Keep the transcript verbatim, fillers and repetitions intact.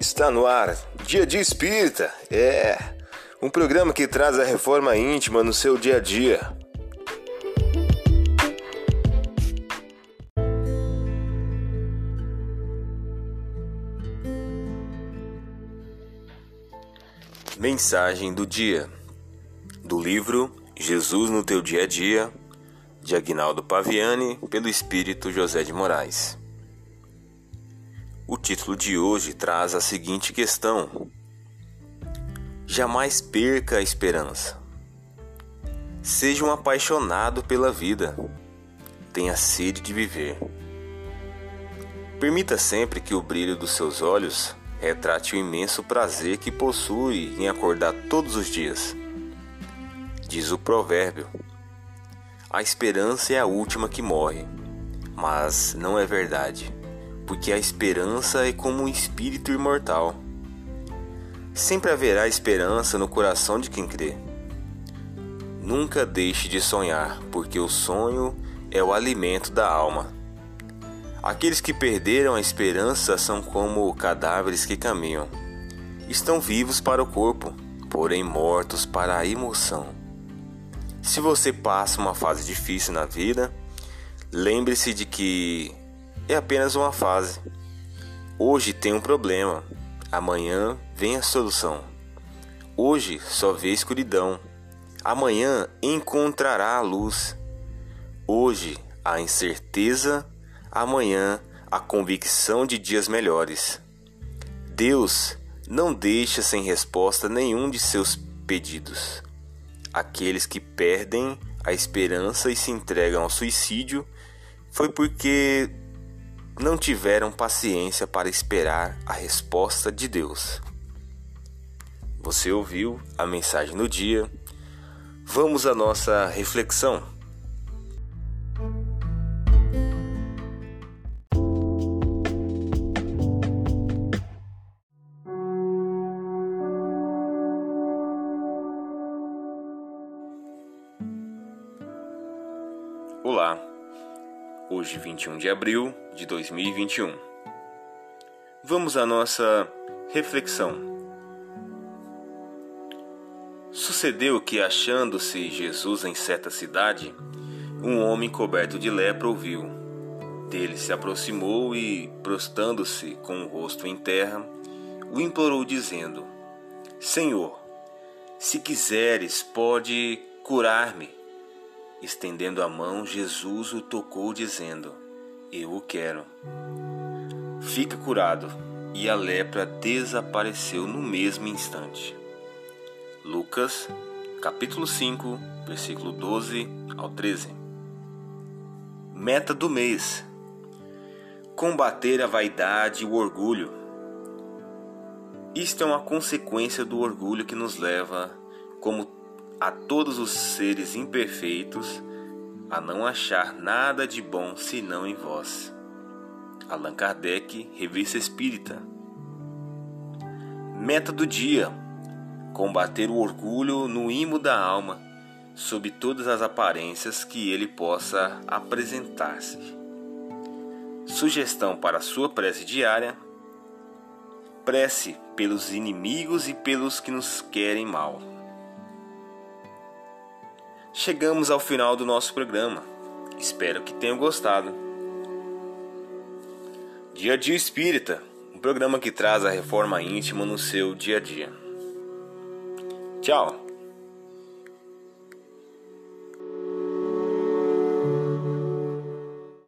Está no ar, Dia a Dia Espírita, é um programa que traz a reforma íntima no seu dia a dia. Mensagem do dia, do livro Jesus no Teu Dia a Dia, de Aguinaldo Paviani, pelo Espírito José de Moraes. O título de hoje traz a seguinte questão: jamais perca a esperança. Seja um apaixonado pela vida. Tenha sede de viver. Permita sempre que o brilho dos seus olhos retrate o imenso prazer que possui em acordar todos os dias. Diz o provérbio: a esperança é a última que morre, mas não é verdade. Porque a esperança é como um espírito imortal. Sempre haverá esperança no coração de quem crê. Nunca deixe de sonhar, porque o sonho é o alimento da alma. Aqueles que perderam a esperança são como cadáveres que caminham. Estão vivos para o corpo, porém mortos para a emoção. Se você passa uma fase difícil na vida, lembre-se de que é apenas uma fase. Hoje tem um problema, amanhã vem a solução. Hoje só vê escuridão, amanhã encontrará a luz. Hoje a incerteza, amanhã a convicção de dias melhores. Deus não deixa sem resposta nenhum de seus pedidos. Aqueles que perdem a esperança e se entregam ao suicídio foi porque não tiveram paciência para esperar a resposta de Deus. Você ouviu a mensagem do dia? Vamos à nossa reflexão. Olá! Hoje, vinte e um de abril de dois mil e vinte e um. Vamos à nossa reflexão. Sucedeu que, achando-se Jesus em certa cidade, um homem coberto de lepra o viu. Dele se aproximou e, prostrando-se com o rosto em terra, o implorou dizendo: Senhor, se quiseres, pode curar-me. Estendendo a mão, Jesus o tocou, dizendo: Eu o quero. Fica curado. E a lepra desapareceu no mesmo instante. Lucas, capítulo cinco, versículo doze ao treze. Meta do mês: combater a vaidade e o orgulho. Isto é uma consequência do orgulho que nos leva, como a todos os seres imperfeitos, a não achar nada de bom senão em vós. Allan Kardec, Revista Espírita. Meta do dia: combater o orgulho no imo da alma, sob todas as aparências que ele possa apresentar-se. Sugestão para sua prece diária: prece pelos inimigos e pelos que nos querem mal. Chegamos ao final do nosso programa. Espero que tenham gostado. Dia a Dia Espírita, um programa que traz a reforma íntima no seu dia a dia. Tchau!